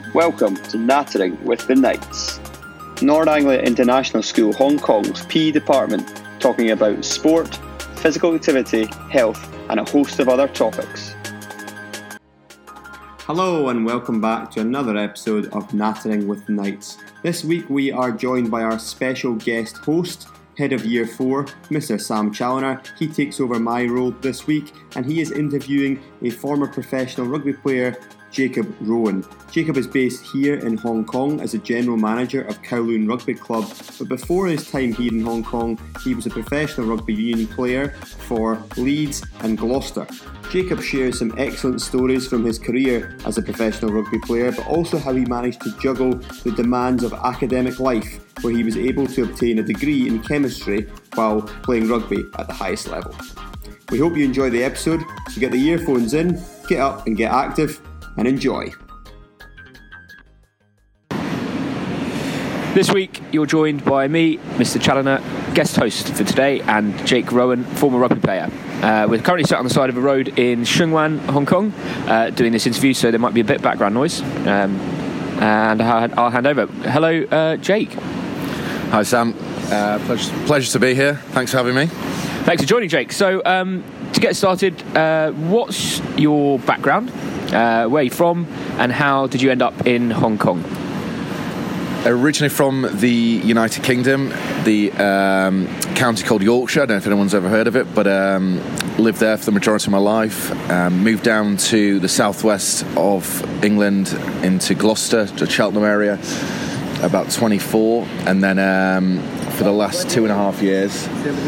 Welcome to Nattering with the Knights, Nord Anglia International School Hong Kong's PE department, talking about sport, physical activity, health and a host of other topics. Hello and welcome back to another episode of Nattering with the Knights. This week we are joined by our special guest host, Head of Year 4, Mr. Sam Challoner. He takes over my role this week and he is interviewing a former professional rugby player, Jacob Rowan. Jacob is based here in Hong Kong as a general manager of Kowloon Rugby Club, but before his time here in Hong Kong, he was a professional rugby union player for Leeds and Gloucester. Jacob shares some excellent stories from his career as a professional rugby player, but also how he managed to juggle the demands of academic life, where he was able to obtain a degree in chemistry while playing rugby at the highest level. We hope you enjoy the episode, so get the earphones in, get up and get active, and enjoy. This week you're joined by me, Mr. Challoner, guest host for today, and Jake Rowan, former rugby player. We're currently sat on the side of a road in Sheung Wan, Hong Kong, doing this interview, so there might be a bit of background noise. And I'll hand over. Hello, Jake. Hi, Sam. Pleasure to be here. Thanks for having me. Thanks for joining, Jake. So, to get started, what's your background? Where are you from, and how did you end up in Hong Kong? Originally from the United Kingdom, the county called Yorkshire. I don't know if anyone's ever heard of it, but lived there for the majority of my life. Moved down to the southwest of England into Gloucester, the Cheltenham area, about 24, and then for the last 2.5 years,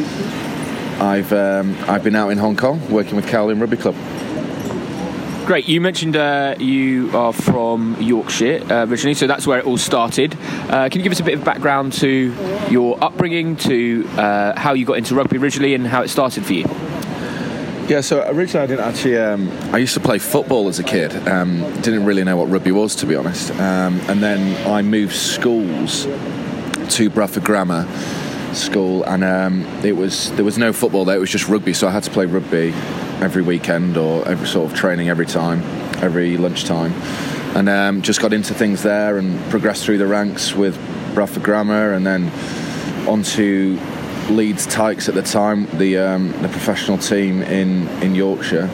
I've been out in Hong Kong working with Kowloon Rugby Club. Great. You mentioned you are from Yorkshire originally, so that's where it all started. Can you give us a bit of background to your upbringing, to how you got into rugby originally and how it started for you? Yeah, so originally I didn't actually... I used to play football as a kid. Didn't really know what rugby was, to be honest. And then I moved schools to Bradford Grammar School, and there was no football there, it was just rugby, so I had to play rugby every weekend or every sort of training every lunchtime, and just got into things there and progressed through the ranks with Bradford Grammar, and then onto Leeds Tykes at the time, the professional team in Yorkshire,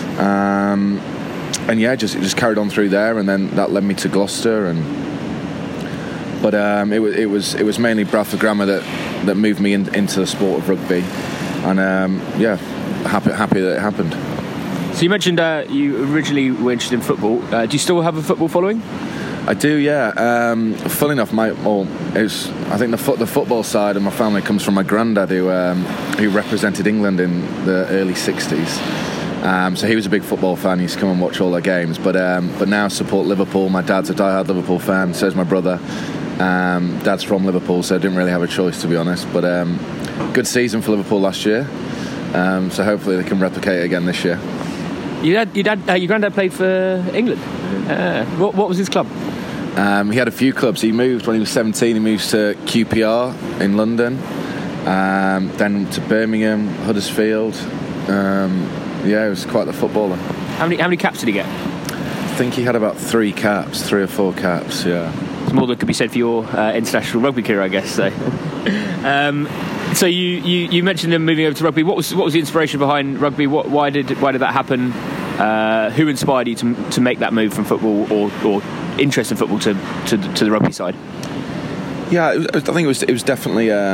and yeah, just carried on through there, and then that led me to Gloucester, but it was mainly Bradford Grammar that moved me into the sport of rugby, and yeah, happy that it happened. So you mentioned you originally were interested in football. Do you still have a football following? I do, yeah. Funnily enough, I think the football side of my family comes from my granddad, who represented England in the early 60s. So he was a big football fan. He used to come and watch all their games. But now support Liverpool. My dad's a diehard Liverpool fan. So is my brother. Dad's from Liverpool, so I didn't really have a choice, to be honest. But good season for Liverpool last year. So hopefully they can replicate it again this year. Your granddad played for England. What was his club? He had a few clubs. He moved when he was 17. He moved to QPR in London, then to Birmingham, Huddersfield. He was quite the footballer. How many caps did he get? I think he had about 3 or 4 caps. Yeah. It's more than could be said for your international rugby career, I guess. So, so you mentioned him moving over to rugby. What was the inspiration behind rugby? Why did that happen? Who inspired you to make that move from football or interest in football to the rugby side? Yeah, I think it was definitely a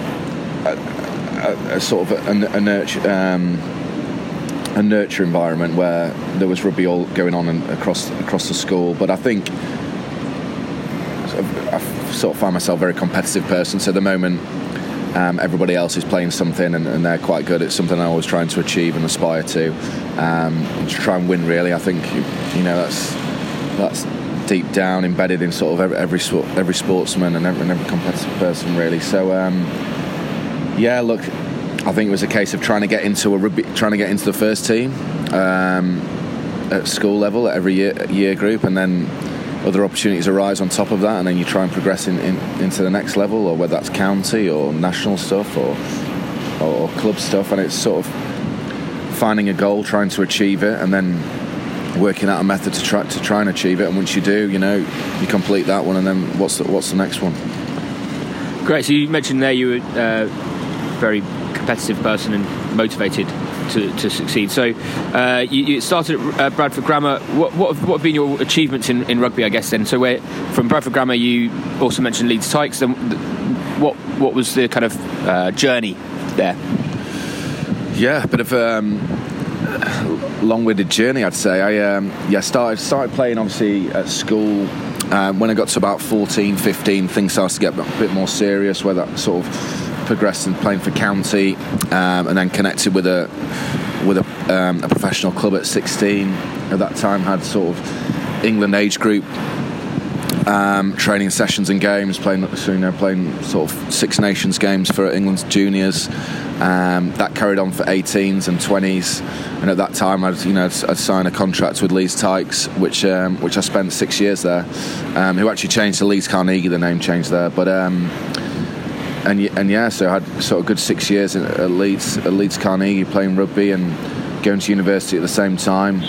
sort of a nurture environment where there was rugby all going on across the school. But I think I sort of find myself a very competitive person. So the moment everybody else is playing something and they're quite good, it's something I'm always trying to achieve and aspire to try and win, really. I think that's deep down embedded in sort of every sportsman and every competitive person, really. So yeah, look, I think it was a case of trying to get into the first team at school level at every year group, and then other opportunities arise on top of that, and then you try and progress into the next level, or whether that's county or national stuff or club stuff, and it's sort of finding a goal, trying to achieve it, and then working out a method to try and achieve it. And once you do, you complete that one, and then what's the next one? Great. So you mentioned there you were a very competitive person and motivated to succeed. So you started at Bradford Grammar. What have been your achievements in rugby, I guess, then? So from Bradford Grammar, you also mentioned Leeds Tykes. Then what was the kind of journey there? Yeah, a bit of long-winded journey, I'd say. I started playing obviously at school. When I got to about 14, 15, things started to get a bit more serious, where that sort of progressed in playing for county, and then connected with a professional club at 16. At that time, had sort of England age group training sessions and games, playing sort of Six Nations games for England's juniors. That carried on for 18s and 20s, and at that time I'd signed a contract with Leeds Tykes, which I spent 6 years there. Who actually changed to Leeds Carnegie, the name changed there, but. So I had sort of good 6 years at Leeds Carnegie, playing rugby and going to university at the same time.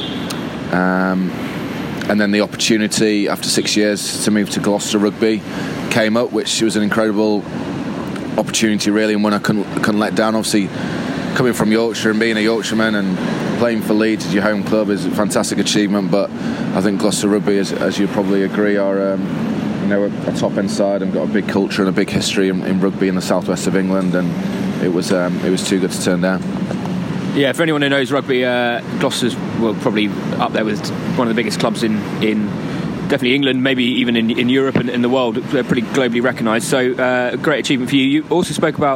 And then the opportunity after 6 years to move to Gloucester Rugby came up, which was an incredible opportunity, really, and one I couldn't let down. Obviously, coming from Yorkshire and being a Yorkshireman and playing for Leeds as your home club is a fantastic achievement. But I think Gloucester Rugby, as you probably agree, are a top end side and got a big culture and a big history in rugby in the southwest of England, and it was too good to turn down. Yeah, for anyone who knows rugby, Gloucester's probably up there with one of the biggest clubs in definitely England, maybe even in Europe and in the world. They're pretty globally recognised. So a great achievement for you. You also spoke about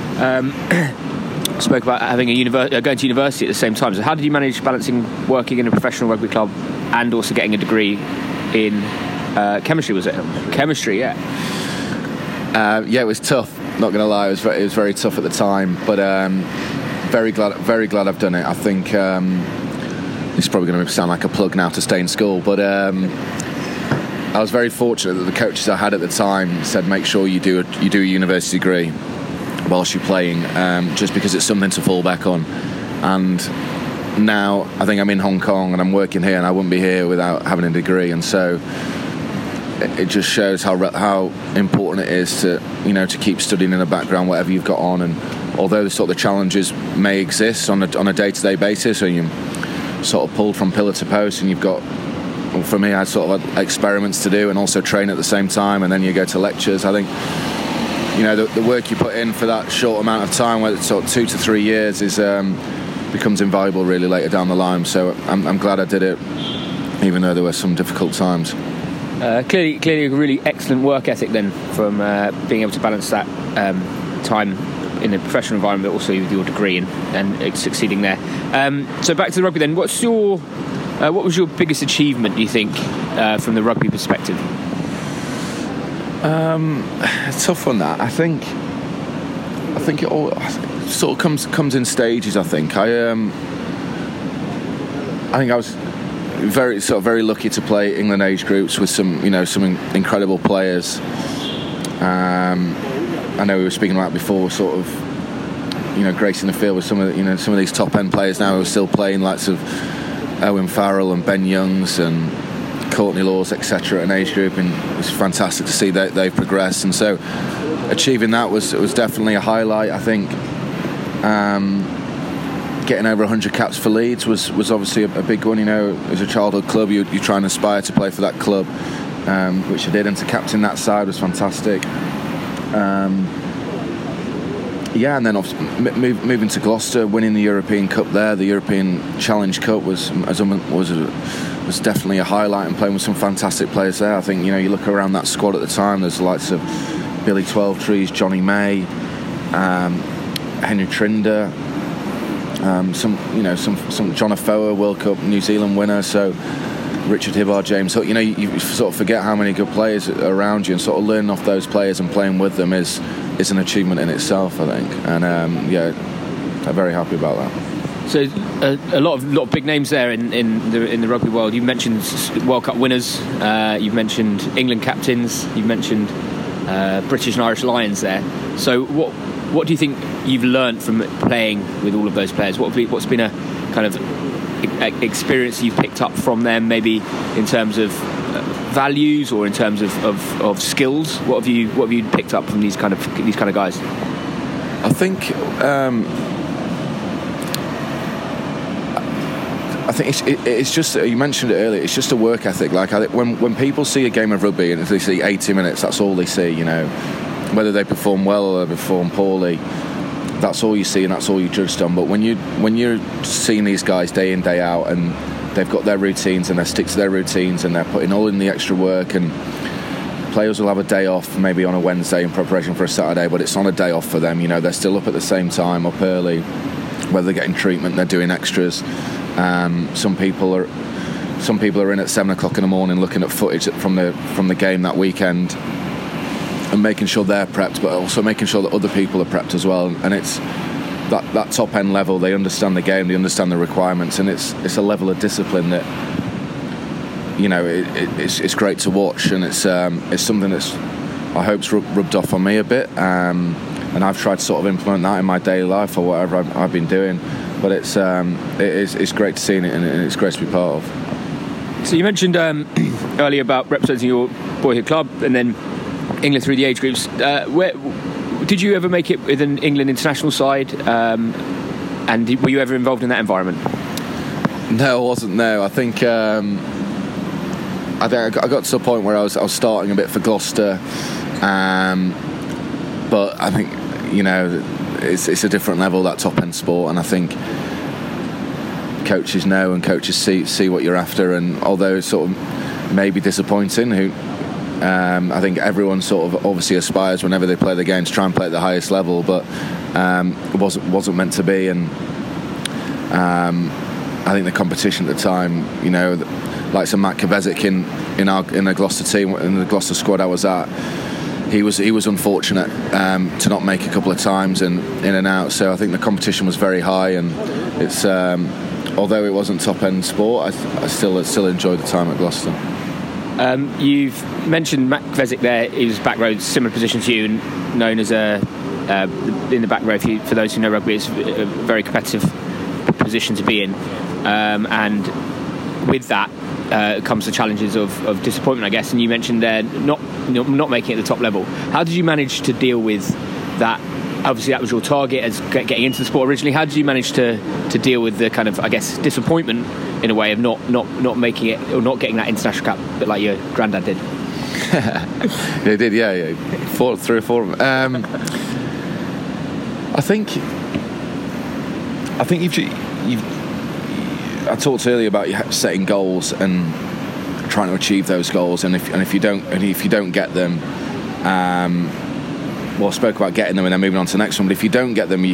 having going to university at the same time. So how did you manage balancing working in a professional rugby club and also getting a degree in chemistry? Was it chemistry? Yeah. Yeah, it was tough. Not going to lie, it was very tough at the time, but very glad I've done it. I think it's probably going to sound like a plug now to stay in school, but I was very fortunate that the coaches I had at the time said, make sure you do a university degree whilst you're playing, just because it's something to fall back on. And now I think I'm in Hong Kong and I'm working here, and I wouldn't be here without having a degree. And so it just shows how important it is to keep studying in the background, whatever you've got on. And although the sort of challenges may exist on a day-to-day basis, and you're sort of pulled from pillar to post, and you've got, for me, I had sort of experiments to do and also train at the same time, and then you go to lectures. I think the work you put in for that short amount of time, whether it's sort of 2 to 3 years, becomes invaluable really later down the line. So I'm glad I did it, even though there were some difficult times. Clearly a really excellent work ethic then, from being able to balance that time in a professional environment, but also with your degree and succeeding there. So back to the rugby then. What was your biggest achievement, do you think, from the rugby perspective? A tough one, that. I think it all sort of comes in stages. I think I was very lucky to play England age groups with some incredible players. I know we were speaking about before, sort of gracing the field with some of these top end players now who are still playing, likes of Owen Farrell and Ben Youngs and Courtney Laws, etc. at an age group, and it's fantastic to see that they've progressed. And so achieving that was definitely a highlight. I think getting over 100 caps for Leeds was obviously a big one. As a childhood club, you try and aspire to play for that club, which I did, and to captain that side was fantastic. And then moving to Gloucester, winning the European Cup there, the European Challenge Cup was definitely a highlight, and playing with some fantastic players there. I think you look around that squad at the time. There's the likes of Billy Twelvetrees, Johnny May, Henry Trinder, some John Afoa, World Cup New Zealand winner. So Richard Hibbard, James Hook. You sort of forget how many good players are around you, and sort of learning off those players and playing with them is an achievement in itself, I think. And I'm very happy about that. So a lot of big names there in the rugby world. You mentioned World Cup winners. You've mentioned England captains. You've mentioned British and Irish Lions there. So what do you think you've learned from playing with all of those players? What's been a kind of experience you've picked up from them, maybe in terms of values or in terms of skills? What have you picked up from these kind of guys? I think it's just, you mentioned it earlier, it's just a work ethic. Like when people see a game of rugby and they see 80 minutes, that's all they see, you know. Whether they perform well or they perform poorly, that's all you see and that's all you're judged on. But when you're seeing these guys day in, day out, and they've got their routines and they stick to their routines and they're putting all in the extra work, and players will have a day off maybe on a Wednesday in preparation for a Saturday, but it's on a day off for them, you know. They're still up at the same time, up early, whether they're getting treatment, they're doing extras. Some people are in at 7 o'clock in the morning looking at footage from the game that weekend and making sure they're prepped, but also making sure that other people are prepped as well. And it's that top end level. They understand the game, they understand the requirements, and it's a level of discipline that, you know, it's great to watch, and it's something that's, I hope's rubbed off on me a bit, and I've tried to sort of implement that in my daily life or whatever I've been doing. But it's great to see it, and it's great to be part of. So you mentioned earlier about representing your boyhood club and then England through the age groups. Where did you ever make it with an England international side? And were you ever involved in that environment? No, I wasn't. No, I think I got to a point where I was starting a bit for Gloucester, but I think, you know, it's a different level, that top end sport, and I think coaches know and coaches see what you're after. And although it's sort of maybe disappointing, I think everyone sort of obviously aspires whenever they play the game to try and play at the highest level, but it wasn't meant to be. And I think the competition at the time, you know, like some Matt Kovacic in the Gloucester team, in the Gloucester squad I was at, he was unfortunate to not make a couple of times and in and out. So I think the competition was very high, and it's although it wasn't top end sport, I still enjoyed the time at Gloucester. You've mentioned Matt Kovacic there. He was back row, similar position to you, and known as in the back row. For those who know rugby, it's a very competitive position to be in, and with that comes the challenges of disappointment, I guess. And you mentioned there not making it at the top level. How did you manage to deal with that? Obviously, that was your target as getting into the sport originally. How did you manage to deal with the kind of, I guess, disappointment in a way of not making it or not getting that international cap, a bit like your granddad did? They did, yeah. 3 or 4 of them. I think you've. I talked earlier about setting goals and trying to achieve those goals, and if you don't get them, well, I spoke about getting them and then moving on to the next one. But if you don't get them, you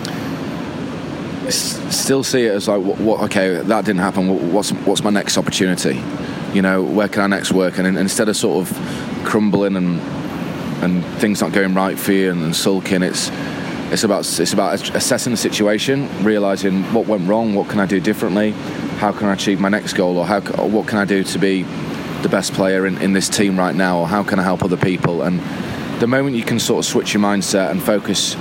still see it as like, what? Okay, that didn't happen. What's my next opportunity? You know, where can I next work? And instead of sort of crumbling and things not going right for you and sulking, it's about assessing the situation, realising what went wrong, what can I do differently, how can I achieve my next goal, or what can I do to be the best player in this team right now, or how can I help other people. And the moment you can sort of switch your mindset and focus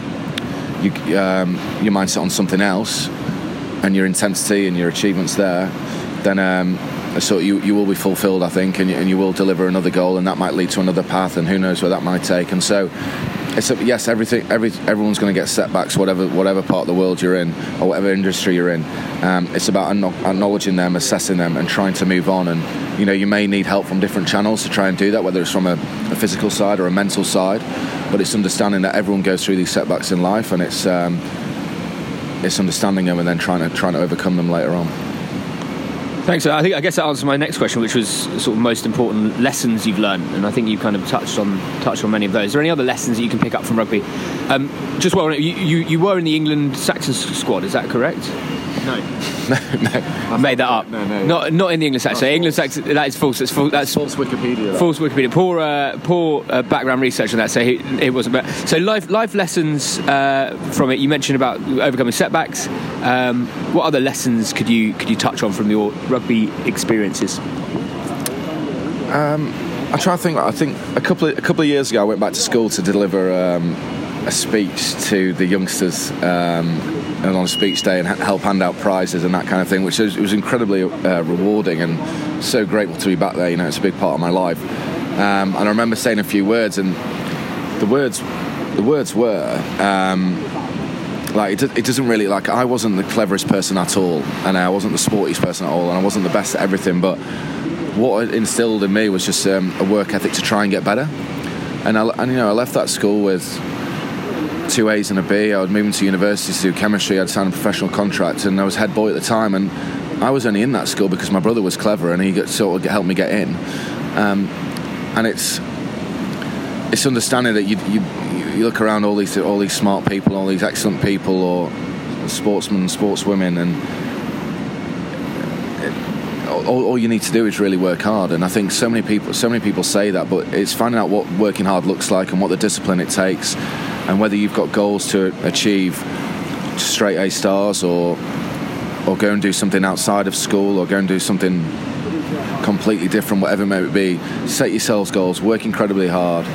your mindset on something else, and your intensity and your achievements there, then so you will be fulfilled, I think, and you will deliver another goal, and that might lead to another path, and who knows where that might take. And so yes, everyone's going to get setbacks, whatever part of the world you're in or whatever industry you're in. It's about acknowledging them, assessing them, and trying to move on. And you know, you may need help from different channels to try and do that, whether it's from a physical side or a mental side. But it's understanding that everyone goes through these setbacks in life, and it's understanding them and then trying to overcome them later on. Thanks. I guess that answers my next question, which was sort of most important lessons you've learned, and I think you kind of touched on many of those. Are there any other lessons that you can pick up from rugby? Just well, you were in the England Saxons squad, is that correct? No. I made that up. No. Not in the England Saxons. So England Saxons, that is false. That's false Wikipedia. False Wikipedia. Poor background research on that. So it wasn't. So life lessons from it. You mentioned about overcoming setbacks. What other lessons could you touch on from your rugby experiences? I try to think. I think a couple of years ago, I went back to school to deliver a speech to the youngsters on a speech day and help hand out prizes and that kind of thing, which was incredibly rewarding, and so grateful to be back there. It's a big part of my life. And I remember saying a few words, and the words were it doesn't really, I wasn't the cleverest person at all, and I wasn't the sportiest person at all, and I wasn't the best at everything, but what it instilled in me was just a work ethic to try and get better. And I left that school with 2 A's and a B. I was moving to university to do chemistry. I'd signed a professional contract, and I was head boy at the time, and I was only in that school because my brother was clever and he sort of helped me get in. And it's understanding that you look around all these smart people, all these excellent people, or sportsmen, sportswomen, and all you need to do is really work hard. And I think so many people say that, but it's finding out what working hard looks like and what the discipline it takes, and whether you've got goals to achieve straight A stars, or go and do something outside of school, or go and do something completely different, whatever it may be. Set yourselves goals, work incredibly hard,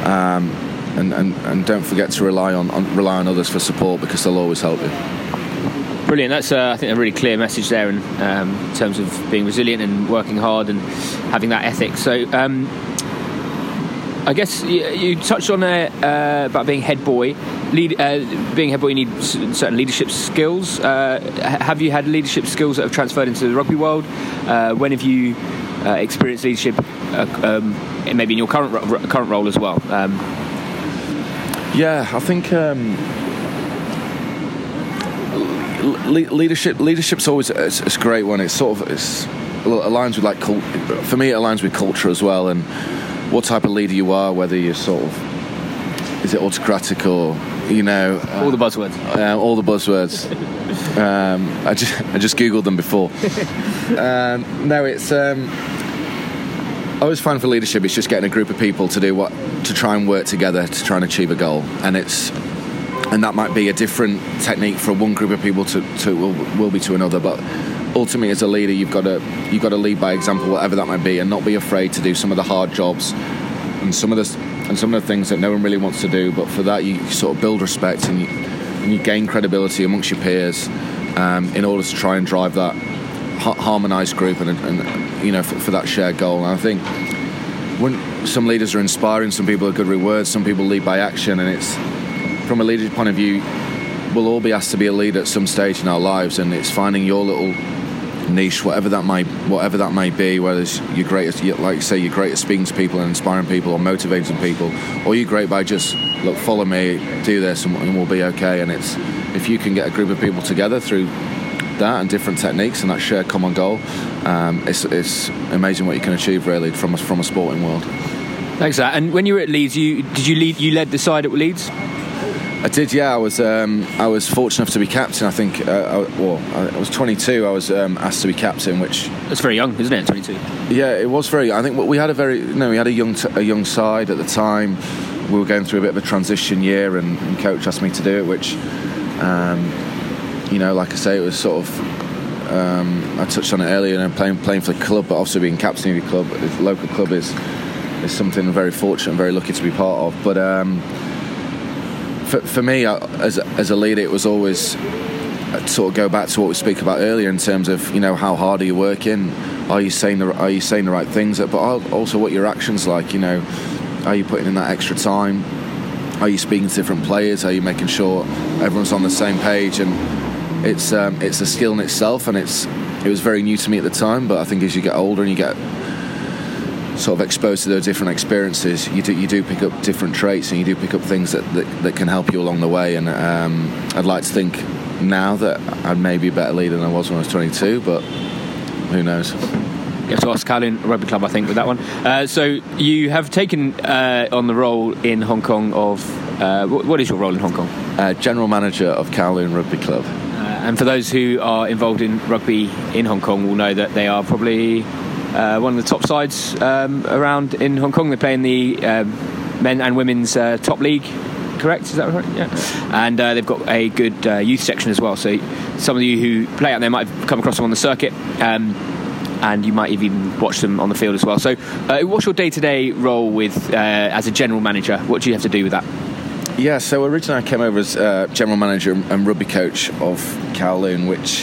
and don't forget to rely on others for support, because they'll always help you. Brilliant. That's I think a really clear message there in terms of being resilient and working hard and having that ethic. So I guess you touched on there about being head boy. Being head boy, you need certain leadership skills. Have you had leadership skills that have transferred into the rugby world? When have you experienced leadership, maybe in your current role as well? I think leadership's always it's a great one. It's sort of aligns with for me it aligns with culture as well, and what type of leader you are, whether you're sort of, is it autocratic or all the buzzwords. All the buzzwords. I just googled them before. No, it's I always find for leadership it's just getting a group of people to try and work together to try and achieve a goal, and that might be a different technique for one group of people will be to another, but ultimately as a leader you've got to lead by example, whatever that might be, and not be afraid to do some of the hard jobs and some of the things that no one really wants to do, but for that you sort of build respect and you gain credibility amongst your peers in order to try and drive that harmonised group and for that shared goal. And I think when some leaders are inspiring, some people are good with words, some people lead by action, and it's from a leadership point of view, we'll all be asked to be a leader at some stage in our lives, and it's finding your little niche, whatever that may be, whether it's you're great at speaking to people and inspiring people or motivating people, or you're great by just look, follow me, do this, and we'll be okay. And it's if you can get a group of people together through that and different techniques and that shared common goal, it's amazing what you can achieve really from a sporting world. Thanks for that. And when you were at Leeds, you led the side at Leeds? I did, yeah. I was fortunate enough to be captain. I think I was 22. I was asked to be captain, which that's very young, isn't it? 22. Yeah, it was very. I think we had a young side at the time. We were going through a bit of a transition year, and coach asked me to do it, which like I say, it was sort of I touched on it earlier, playing for the club, but also being captain of the club, the local club is something I'm very fortunate and very lucky to be part of. But for me, as a leader, it was always sort of go back to what we spoke about earlier in terms of how hard are you working, are you saying the right things, but also what your actions like. Are you putting in that extra time? Are you speaking to different players? Are you making sure everyone's on the same page? And it's a skill in itself, and it was very new to me at the time. But I think as you get older and you get sort of exposed to those different experiences, you do pick up different traits, and you do pick up things that can help you along the way. And I'd like to think now that I may be a better leader than I was when I was 22, but who knows. You have to ask Kowloon Rugby Club, I think, with that one. So you have taken on the role in Hong Kong of what is your role in Hong Kong? General manager of Kowloon Rugby Club. And for those who are involved in rugby in Hong Kong will know that they are probably one of the top sides around in Hong Kong. They play in the men and women's top league, correct? Is that right? Yeah. And they've got a good youth section as well. So some of you who play out there might have come across them on the circuit. And you might have even watched them on the field as well. So what's your day-to-day role with as a general manager? What do you have to do with that? Yeah, so originally I came over as general manager and rugby coach of Kowloon, which,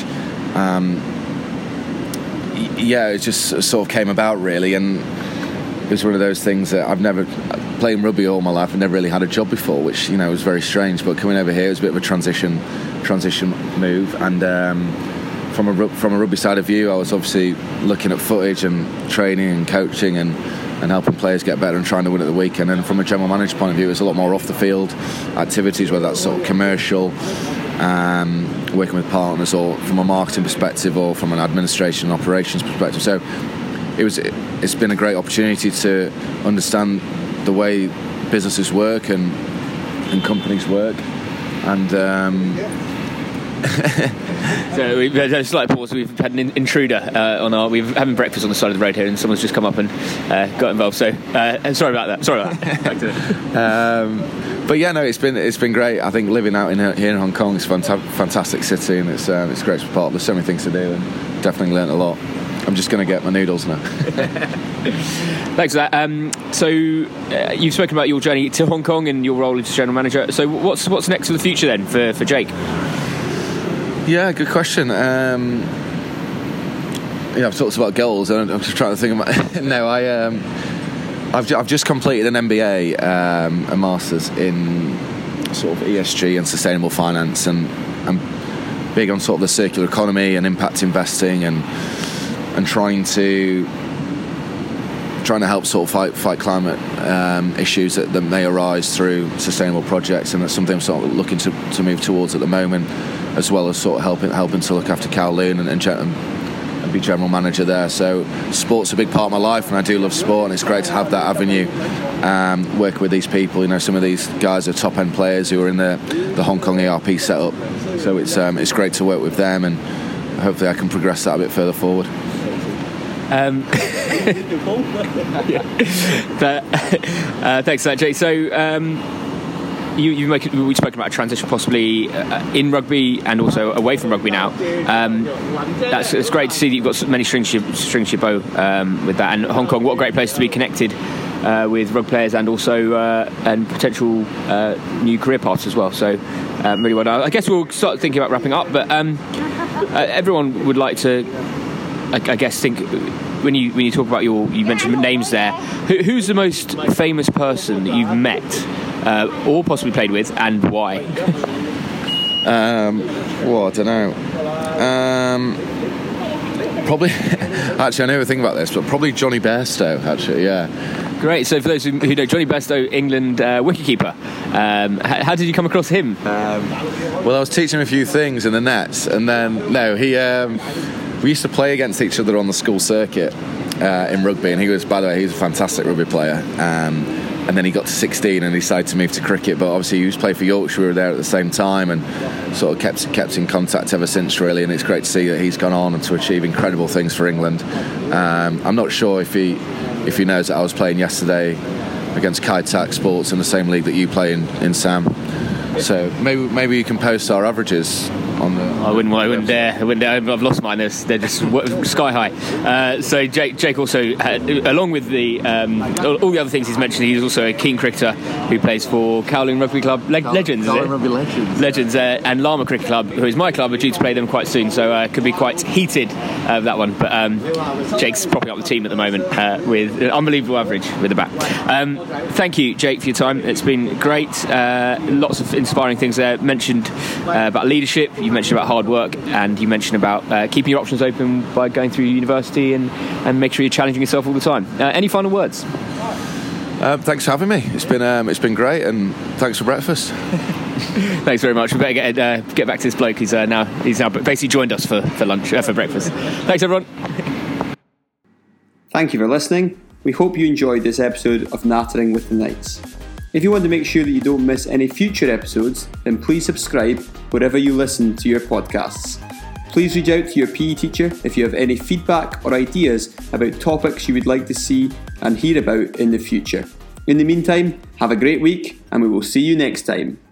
it just sort of came about really, and it was one of those things that I've never played rugby all my life. I've never really had a job before, which was very strange. But coming over here was a bit of a transition move, and from a rugby side of view, I was obviously looking at footage and training and coaching and helping players get better and trying to win at the weekend. And from a general manager point of view, it's a lot more off the field activities, whether that's sort of commercial, working with partners, or from a marketing perspective, or from an administration and operations perspective. So it's been a great opportunity to understand the way businesses work and companies work, and so we've had a slight pause. We've had an intruder we're having breakfast on the side of the road here, and someone's just come up and got involved. So sorry about that. Back to it. But yeah, no, it's been great. I think living out here in Hong Kong is a fantastic city, and it's great to be part of. There's so many things to do, and definitely learnt a lot. I'm just going to get my noodles now. Thanks for that. So you've spoken about your journey to Hong Kong and your role as general manager. So what's next for the future then for Jake? Yeah, good question. I've talked about goals, and I'm just trying to think about. No, I've just completed an MBA, a master's in sort of ESG and sustainable finance, and I'm big on sort of the circular economy and impact investing, and trying to help sort of fight climate issues that may arise through sustainable projects, and that's something I'm sort of looking to move towards at the moment, as well as sort of helping to look after Kowloon and be general manager there. So sport's a big part of my life, and I do love sport, and it's great to have that avenue, working with these people. Some of these guys are top end players who are in the Hong Kong ERP setup, so it's great to work with them, and hopefully I can progress that a bit further forward. Thanks for that, Jake. So we've spoken about a transition possibly in rugby and also away from rugby now. It's great to see that you've got so many strings to your bow with that. And Hong Kong, what a great place to be connected with rugby players and also and potential new career paths as well. So really well done. I guess we'll start thinking about wrapping up, but everyone would like to, I guess, think when you talk about you mentioned names there. Who's the most famous person that you've met or possibly played with, and why? I don't know. Probably. Actually, I never think about this, but probably Johnny Bairstow. Actually, yeah. Great. So for those who know, Johnny Bairstow, England wicketkeeper. How did you come across him? Well, I was teaching him a few things in the nets, and then we used to play against each other on the school circuit in rugby, and he was a fantastic rugby player. And then he got to 16 and decided to move to cricket, but obviously he used to play for Yorkshire. We were there at the same time, and sort of kept in contact ever since, really. And it's great to see that he's gone on and to achieve incredible things for England. I'm not sure if he knows that I was playing yesterday against Kai Tak Sports in the same league that you play in, Sam. So maybe you can post our averages on the. I wouldn't dare. I've lost mine. They're just sky high. So Jake also, along with all the other things he's mentioned, he's also a keen cricketer who plays for Kowloon Rugby Club Legends. Kowloon Rugby Legends. Legends and Lama Cricket Club, who is my club, are due to play them quite soon. So it could be quite heated that one. But Jake's propping up the team at the moment with an unbelievable average with the bat. Thank you, Jake, for your time. It's been great. Lots of inspiring things there. Mentioned about leadership. You mentioned about hard work, and you mentioned about keeping your options open by going through university and make sure you're challenging yourself all the time. Any final words? Thanks for having me. It's been great, and thanks for breakfast. Thanks very much. We better get back to this bloke. He's now basically joined us for lunch for breakfast. Thanks, everyone. Thank you for listening. We hope you enjoyed this episode of Nattering with the Knights. If you want to make sure that you don't miss any future episodes, then please subscribe wherever you listen to your podcasts. Please reach out to your PE teacher if you have any feedback or ideas about topics you would like to see and hear about in the future. In the meantime, have a great week, and we will see you next time.